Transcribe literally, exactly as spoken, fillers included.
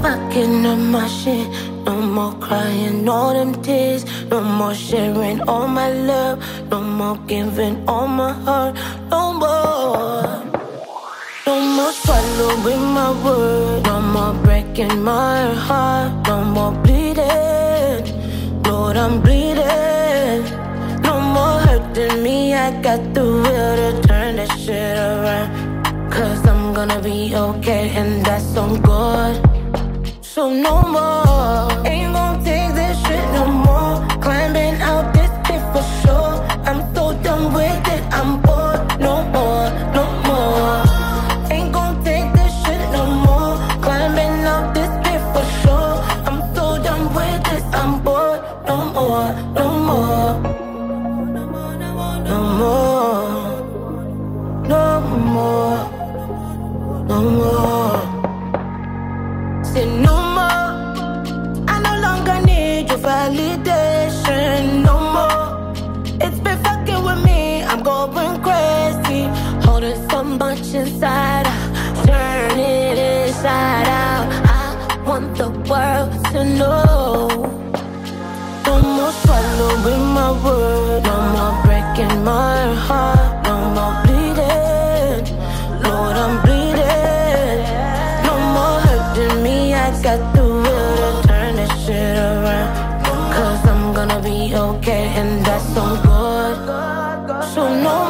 Fucking up my shit. No more crying all them tears. No more sharing all my love. No more giving all my heart. No more. No more swallowing my word. No more breaking my heart. No more bleeding. Lord, I'm bleeding. No more hurting me. I got the will to turn that shit around. Cause I'm gonna be okay, and that's on God. So no more, ain't gon' take this shit no more. Climbing out this pit for sure. I'm so done with it, I'm bored. No more, no more. Ain't gon' take this shit no more. Climbing out this pit for sure. I'm so done with this, I'm bored. No more, no more. No more, no more. No more. Say no more. I no longer need your validation. No more. It's been fucking with me. I'm going crazy. Holding so much inside out. Turn it inside out. I want the world to know. No more swallowing my word. No more breaking my heart. No more bleeding. Lord, I'm bleeding. No more hurting me. I got the will to turn this shit around. Cause I'm gonna be okay, and that's on God. So no